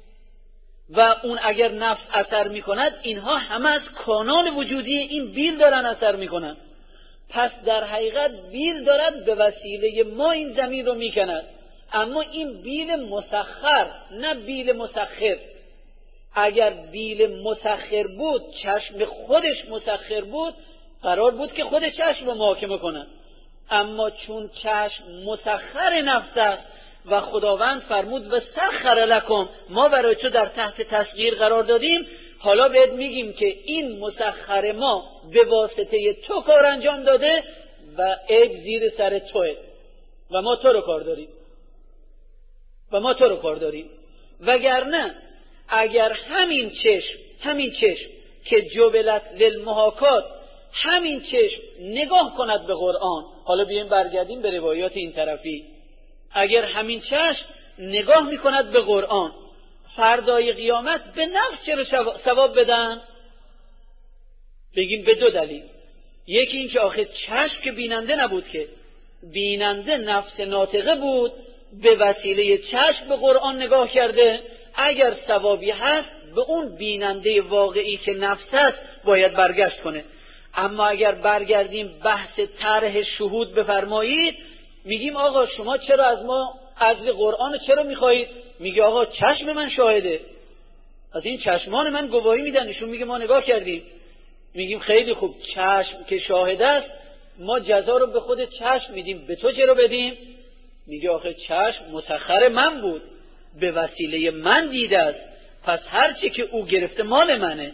و اون اگر نفس اثر میکند اینها همه از کانال وجودی این بیل دارن اثر میکنن. پس در حقیقت بیل دارد به وسیله ما این زمین رو میکند، اما این بیل مسخر نه بیل مسخر. اگر بیل مسخر بود، چشم خودش مسخر بود، قرار بود که خود چشم رو محاکمه کنن، اما چون چشم مسخر نفس است و خداوند فرمود و سخر لکم، ما برای تو در تحت تسخیر قرار دادیم، حالا بهت میگیم که این مسخر ما به واسطه تو کار انجام داده و عیب زیر سر توه و ما تو رو کار داریم و ما تو رو کار داریم. وگرنه اگر همین چشم همین چشم که جبلت للمحاکات، همین چشم نگاه کند به قرآن، حالا بیایم برگردیم به روایات این طرفی، اگر همین چشم نگاه میکند به قرآن، فردای قیامت به نفس چرا ثواب بدن؟ بگیم به دو دلیل. یکی این که آخه چشم که بیننده نبود، که بیننده نفس ناطقه بود، به وسیله چشم به قرآن نگاه کرده، اگر ثوابی هست به اون بیننده واقعی که نفس است باید برگشت کنه. اما اگر برگردیم بحث طرح شهود بفرمایید، میگیم آقا شما چرا از ما عزل قرآن چرا میخواهید؟ میگه آقا چشم من شاهده، از این چشمان من گواهی میدن، ایشون میگه ما نگاه کردیم. میگیم خیلی خوب، چشم که شاهد است ما جزا رو به خود چشم میدیم، به تو چرا بدیم؟ میگه آخه چشم مسخر من بود، به وسیله من دیده است، پس هرچی که او گرفته مال منه.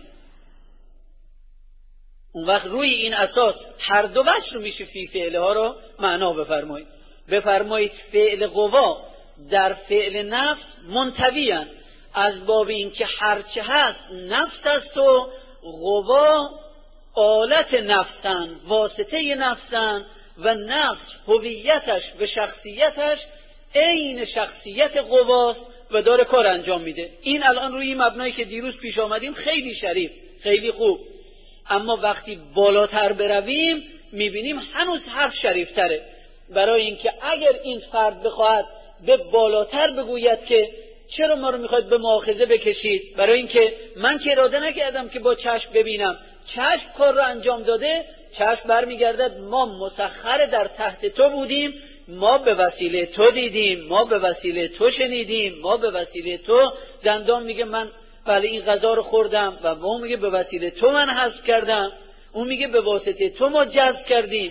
اون وقت روی این اساس هر دو وجه رو میشه فی فعله ها رو معنا بفرمایید. بفرمایید فعل قوا در فعل نفس منطویان، از باب این که هرچه هست نفس است و قوا آلت نفسن، واسطه نفسن، و نفس هویتش و شخصیتش عین شخصیت قواست و داره کار انجام میده. این الان روی این مبنایی که دیروز پیش آمدیم خیلی شریف، خیلی خوب. اما وقتی بالاتر برویم میبینیم هنوز حرف شریفتره، برای اینکه اگر این فرد بخواهد به بالاتر بگوید که چرا ما رو میخواید به مؤاخذه بکشید، برای اینکه من که اراده نکردم که با چشم ببینم، چشم کار رو انجام داده، چشم برمیگردد ما مسخر در تحت تو بودیم، ما به وسیله تو دیدیم، ما به وسیله تو شنیدیم، ما به وسیله تو. دندان میگه من بله این غذا رو خوردم، و اون میگه به وسیله تو من حذف کردم، اون میگه به واسطه تو ما جذب کردیم.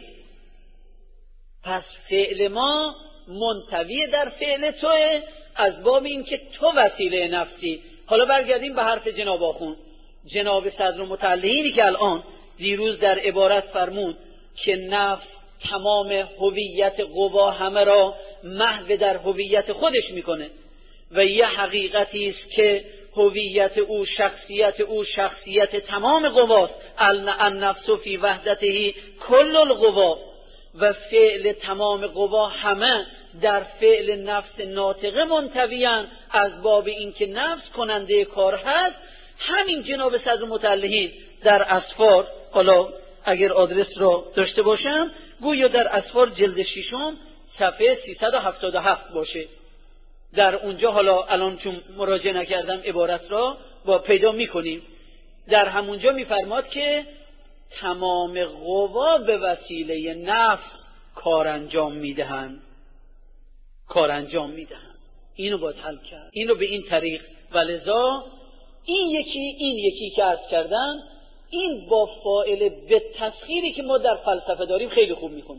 پس فعل ما منطوی در فعل توه، از باب این که تو وسیله نفسی. حالا برگردیم به حرف جناب آخوند. جناب صدر متعلقینی که الان دیروز در عبارت فرمود که نفس تمام هویت قوا همه را محو در هویت خودش میکنه و یه حقیقتی است که هویت او، شخصیت او شخصیت تمام قواست. النفس فی وحدته کل القوا، و فعل تمام قوا همه در فعل نفس ناطقه منطویان، از باب اینکه نفس کننده کار هست. همین جناب صدر متعلقین در اسفار، حالا اگر آدرس رو داشته باشم گویا در اسفار جلد ششم صفحه سیصد و هفتاد و هفت باشه، در اونجا، حالا الان چون مراجعه نکردم عبارت را با پیدا میکنیم، در همونجا میفرماد که تمام قوا به وسیله نفس کار انجام میدهند، کار انجام میدهند. اینو باید حل کرد، اینو به این طریق. ولذا این یکی این یکی که عرض کردم، این با فاعل به تسخیری که ما در فلسفه داریم خیلی خوب میخونه.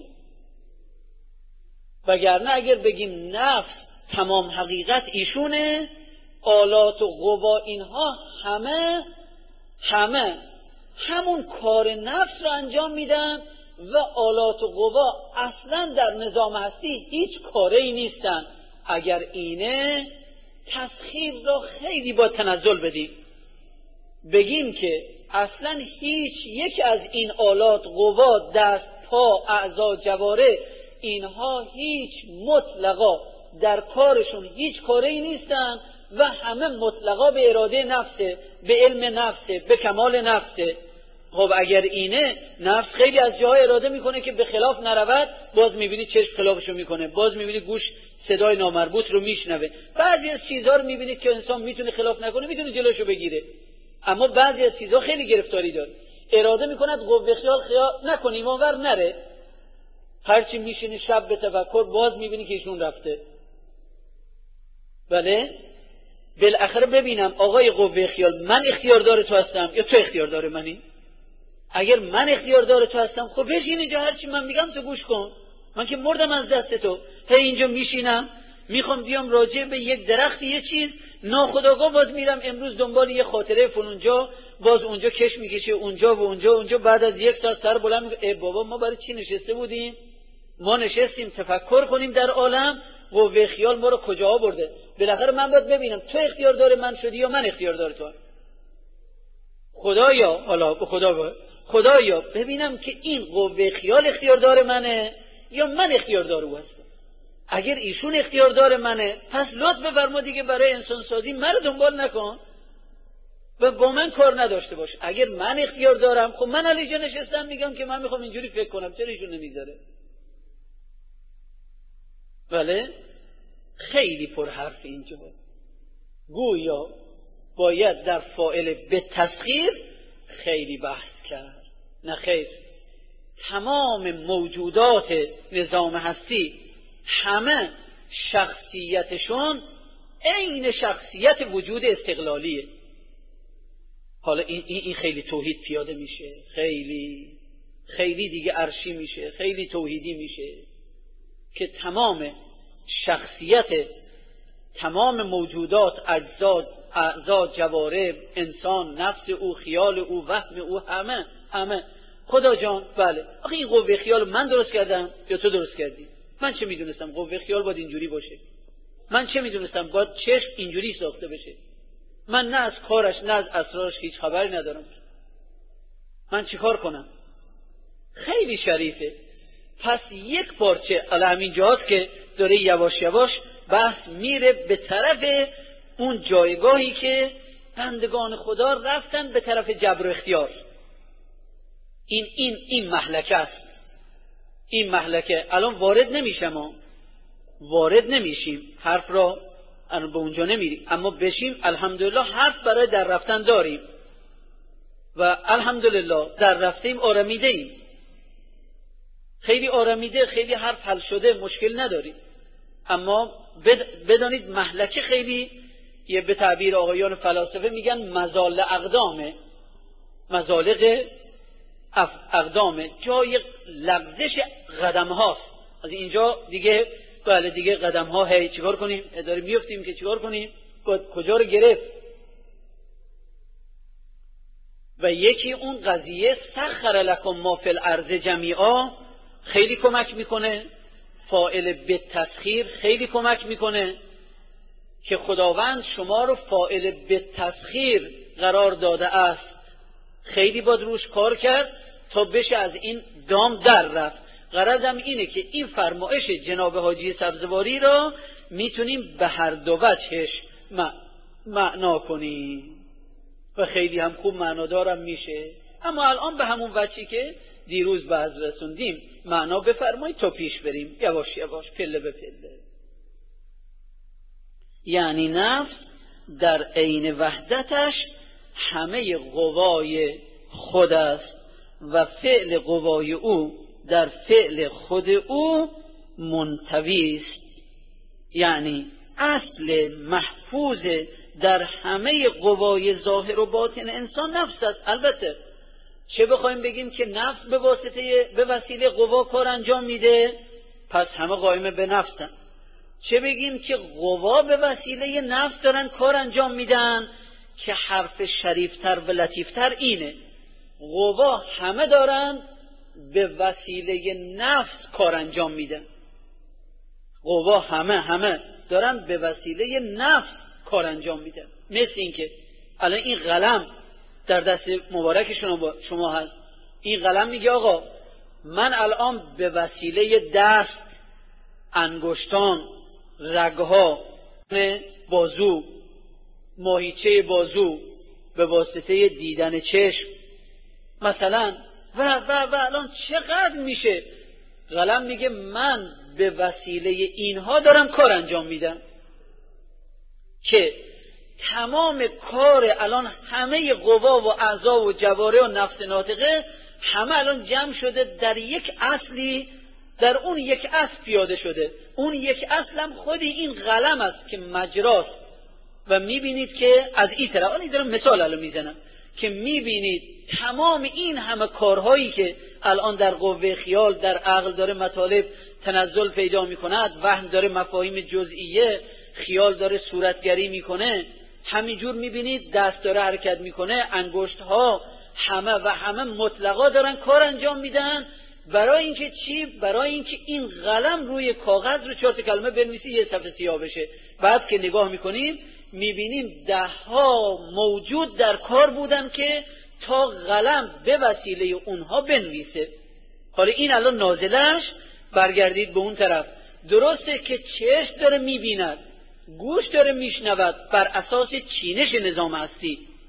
وگرنه اگر بگیم نفس تمام حقیقت ایشونه، آلات و قوا اینها همه همه همون کار نفس رو انجام میدن، و آلات و قوا اصلا در نظام هستی هیچ کاری نیستن. اگر اینه تسخیر را خیلی با تنزل بدیم، بگیم که اصلا هیچ یک از این آلات، قوا، دست، پا، اعضا، جواره، اینها هیچ مطلقا در کارشون هیچ کاری نیستن و همه مطلقا به اراده نفسه، به علم نفسه، به کمال نفسه. خب اگر اینه، نفس خیلی از جاها اراده میکنه که به خلاف نرود، باز میبینی چشم خلافشو میکنه، باز میبینی گوش صدای نامربوط رو میشنوه. بعضی از چیزها رو میبینید که انسان میتونه خلاف نکنه، میتونه جلوشو بگیره، اما بعضی از چیزها خیلی گرفتاری داره، اراده میکند قوه خیال خیال نکنیم اونور نره، هرچی میشینی شب به تفکر باز میبینی که ایشون رفته. بله بالاخره ببینم آقای قوه خیال، من اختیاردار تو هستم یا تو اختیاردار منی؟ اگر من اختیاردار تو هستم، خب بشین اینجا، هرچی من میگم تو گوش کن، من که مردم از دست تو. هی اینجا میشینم میخوام بیام راجع به یک درخت یه چیز، ناخودآگاه باز میرم امروز دنبال یه خاطره فلونجا، باز اونجا کش میکشه، اونجا و اونجا اونجا بعد از یک ساعت سر بلند میگه ای بابا ما برای چی نشسته بودیم؟ ما نشستیم تفکر کنیم در عالم، قوه خیال ما رو کجا برده؟ بالاخره من باید ببینم تو اختیاردار من شدی یا من اختیاردار تو. خدایا، حالا به خدا باید خدایا ببینم که این قوه خیال اختیاردار منه یا من اختیاردار او هستم. اگر ایشون اختیاردار منه، پس لطف بفرما دیگه برای انسان سازی من رو دنبال نکن. و با من کار نداشته باش. اگر من اختیار دارم، خب من علی جا نشستم میگم که من میخوام اینجوری فکر کنم، چرا ایشون نمیذاره؟ بله خیلی پر حرف اینجا. گویا باید در فاعل به تسخیر خیلی بحث کرد. نه خیر، تمام موجودات نظام هستی همه شخصیتشون عین شخصیت وجود استقلالیه. حالا این, این خیلی توحید پیاده میشه، خیلی خیلی دیگه عرشی میشه، خیلی توحیدی میشه که تمام شخصیت تمام موجودات، اجزا، اعضا، جوارح، انسان، نفس او، خیال او، وهم او، همه همه خدا جان. بله آخه این قوه خیال من درست کردم یا تو درست کردی؟ من چه میدونستم قوه خیال باید اینجوری باشه؟ من چه میدونستم باید چشم اینجوری ساخته بشه؟ من نه از کارش نه از اسرارش هیچ خبری ندارم. من چیکار کنم؟ خیلی شریفه. پس یک پارچه علی همین جهات که داره یواش یواش بحث میره به طرف اون جایگاهی که بندگان خدا رفتن به طرف جبر و اختیار. این این این محلکه است. این محلکه الان وارد نمیشم، ما وارد نمیشیم، حرف را الان به اونجا نمیریم، اما بشیم الحمدلله حرف برای در رفتن داریم و الحمدلله در رفتیم، آرامیده ایم، خیلی آرامیده، خیلی حرف حل شده، مشکل نداریم. اما بدانید محلکه خیلی، یه به تعبیر آقایان فلاسفه میگن مزال اقدامه، مزالق اقدامه، جای لغزش قدم هاست. از اینجا دیگه بله دیگه قدم ها هی چیکار کنیم؟ داریم میفتیم که چیکار کنیم؟ کجا رو گرفت؟ و یکی اون قضیه سخر لکم ما فی الارض جمیعا خیلی کمک میکنه. فاعل به تسخیر خیلی کمک میکنه که خداوند شما رو فاعل به تسخیر قرار داده است. خیلی باید روش کار کرد تا بشه از این دام در رفت. غرضم اینه که این فرمایش جناب حاجی سبزواری را میتونیم به هر دو وجهش معنا کنیم و خیلی هم خوب معنادارم میشه. اما الان به همون وجهی که دیروز به از رسوندیم معنا بفرمایید تا پیش بریم یواش یواش، پله به پله. یعنی نفس در عین وحدتش همه قوای خود است و فعل قوای او در فعل خود او منطوی است. یعنی اصل محفوظ در همه قوای ظاهر و باطن انسان نفس است. البته چه بخوایم بگیم که نفس به واسطه به وسیله قوا کار انجام میده، پس همه قائم به نفسن. چه بگیم که قوا به وسیله نفس دارن کار انجام میدن، که حرف شریفتر و لطیفتر اینه، قوا همه دارن به وسیله نفس کار انجام میدن. قوا همه همه دارن به وسیله نفس کار انجام میدن. مثل این که الان این قلم در دست مبارک شما شما هست، این قلم میگه آقا من الان به وسیله دست، انگشتان، رگها، بازو، ماهیچه بازو، به واسطه دیدن چشم مثلا و و و الان چقدر میشه، قلم میگه من به وسیله اینها دارم کار انجام میدم، که تمام کار الان همه قوا و اعضا و جوارح و نفس ناطقه همه الان جمع شده در یک اصلی، در اون یک اصل پیاده شده. اون یک اصل هم خودی این قلم است که مجراست. و میبینید که از این طرف، الان دارم مثال الان میزنم، که میبینید تمام این همه کارهایی که الان در قوه خیال، در عقل داره مطالب تنزل پیدا میکند، وهم داره مفاهیم جزئیه، خیال داره صورتگری میکنه، همینجور میبینید دست داره حرکت میکنه، انگشت ها همه و همه مطلقا دارن کار انجام میدن. برای اینکه چی؟ برای اینکه این قلم روی کاغذ رو چهار تا کلمه بنویسی یه صفحه سیاه بشه. بعد که نگاه میکنیم میبینیم ده ها موجود در کار بودن که تا قلم به وسیله اونها بنویسه. حالا این الان نازلش برگردید به اون طرف، درسته که چشم داره میبیند، گوش داره میشنود بر اساس چینش نظام هستی،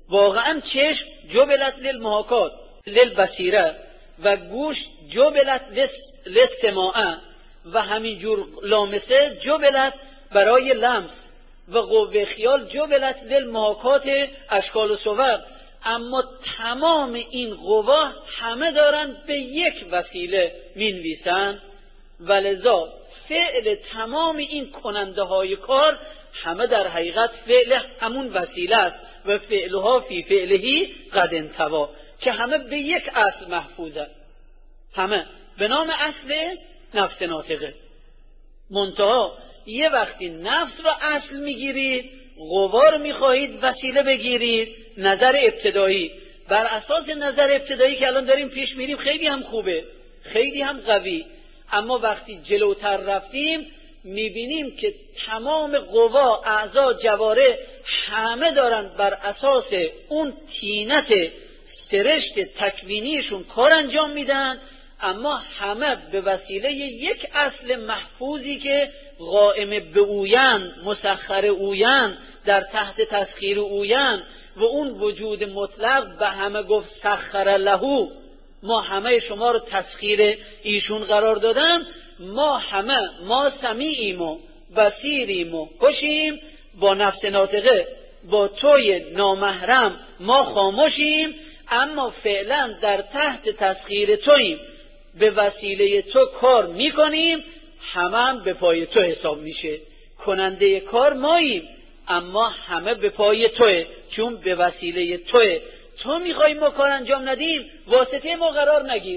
واقعا چشم جبلت للمحاکات للبصیره و گوش جبلت للسماع و همینجور لامسه جبلت برای لمس و قوه خیال جبلت للمحاکات اشکال و صور. اما تمام این قوا همه دارن به یک وسیله مینویسن، ولذا فعل تمام این کننده های کار همه در حقیقت فعل همون وسیله است و فعلها فی فعلهی قد انطوا، که همه به یک اصل محفوظه، همه به نام اصل نفس ناطقه. منتها یه وقتی نفس را اصل میگیرید، قوا رو میخواهید وسیله بگیرید، نظر ابتدایی بر اساس نظر ابتدایی که الان داریم پیش میریم خیلی هم خوبه، خیلی هم قوی، اما وقتی جلوتر رفتیم میبینیم که تمام قوا، اعضا، جواره همه دارن بر اساس اون طینت سرشت تکوینیشون کار انجام میدن، اما همه به وسیله یک اصل محفوظی که قائم به اوین، مسخر اوین، در تحت تسخیر اوین و اون وجود مطلق به همه گفت سخر لهو، ما همه شما رو تسخیر ایشون قرار دادن. ما همه ما سمیعیم و بصیریم و خوشیم، با نفس ناطقه با توی نامحرم ما خاموشیم، اما فعلا در تحت تسخیر توییم، به وسیله تو کار میکنیم، همه هم به پای تو حساب میشه. کننده کار ماییم اما همه به پای توه، چون به وسیله توه. تو میخوای ما کار انجام ندیم، واسطه ما قرار نگیر.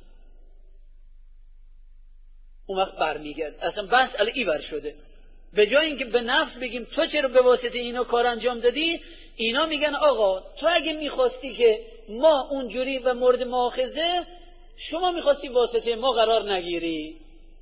اون وقت برمیگرد اصلا بس الان ایور شده. به جای اینکه به نفس بگیم تو چرا به واسطه اینا کار انجام دادی، اینا میگن آقا تو اگه میخواستی که ما اونجوری و مورد مؤاخذه، شما میخواستی واسطه ما قرار نگیری.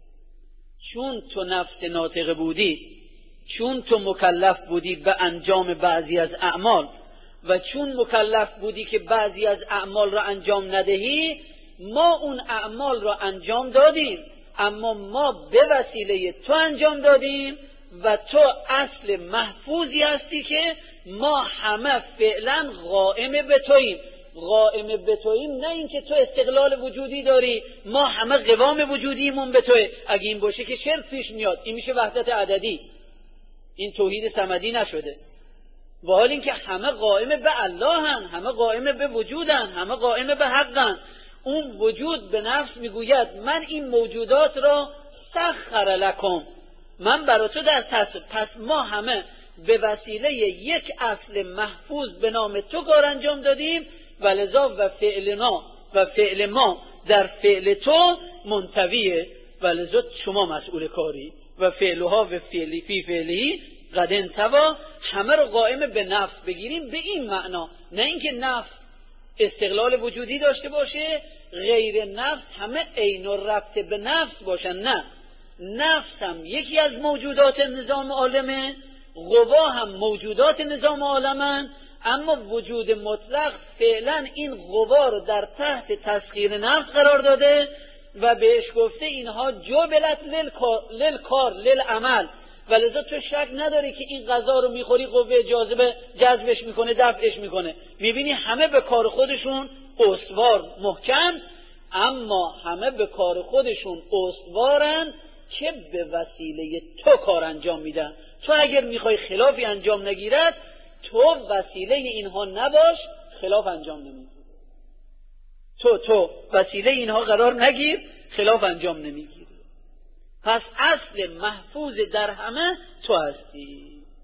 چون تو نفس ناطقه بودی، چون تو مکلف بودی به انجام بعضی از اعمال و چون مکلف بودی که بعضی از اعمال را انجام ندهی، ما اون اعمال را انجام دادیم، اما ما به وسیله تو انجام دادیم و تو اصل محفوظی هستی که ما همه فعلا قائم به توییم. قائم به توییم نه اینکه تو استقلال وجودی داری، ما همه قوام وجودیمون به توه. اگه این باشه که شرک پیش میاد، این میشه وحدت عددی، این توحید صمدی نشده. و حال اینکه همه قائم به الله هن، همه قائم به وجودن، همه قائم به حقن. اون وجود به نفس میگوید من این موجودات را سخر لکم، من برای تو در تصرف. پس ما همه به وسیله یک اصل محفوظ به نام تو کار انجام دادیم، ولذا و فعلنا و فعل ما در فعل تو منطویه، ولذا شما مسئول کاری و فعلها و فعلی فی فعلی قد انطوا. همه رو قائم به نفس بگیریم به این معنا، نه اینکه نفس استقلال وجودی داشته باشه، غیر نفس همه عین و ربط به نفس باشن. نه، نفس هم یکی از موجودات نظام عالمه، قوا هم موجودات نظام عالمن، اما وجود مطلق فعلا این قوا رو در تحت تسخیر نفس قرار داده و بهش گفته اینها جبلت للکار للعمل. ولذا تو شک نداری که این غذا رو میخوری قوه جاذبه جذبش میکنه، دفعش میکنه. میبینی همه به کار خودشون استوار محکم، اما همه به کار خودشون استوارن که به وسیله تو کار انجام میدن. تو اگر میخوای خلافی انجام نگیرد، تو وسیله اینها نباش، خلاف انجام نمیگیری. تو تو وسیله اینها قرار نگیر، خلاف انجام نمیگیری. پس اصل محفوظ در همه تو هستی.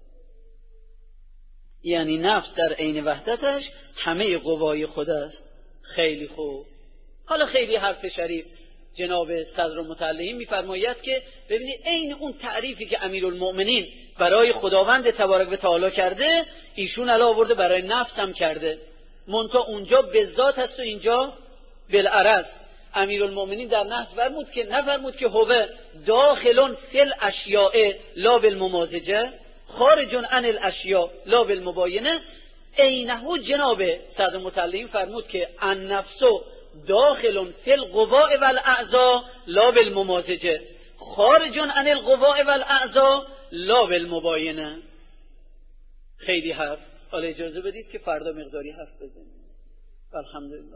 یعنی نفس در عین وحدتش همه قوای خود است. خیلی خوب. حالا خیلی حرف شریف جناب صدر المتعلین میفرماید که ببینید عین اون تعریفی که امیرالمؤمنین برای خداوند تبارک و تعالی کرده، ایشون علا آورده برای نفس هم کرده. منتها اونجا به ذات هست و اینجا بالعرض. امیرالمؤمنین در نحس فرمود که نفرمود که هو داخلون فی الاشیاء لا بالممازجه، خارجون عن الاشیاء لا بالمباینه. عینه جناب صدر المتعلین فرمود که النفس داخلون فی القواء والاعضاء لا بالممازجه، خارجون عن القواء والاعضاء لا بالمباینه. خیلی حرف. حالا اجازه بدید که فردا مقداری حرف بزنیم. الحمدلله.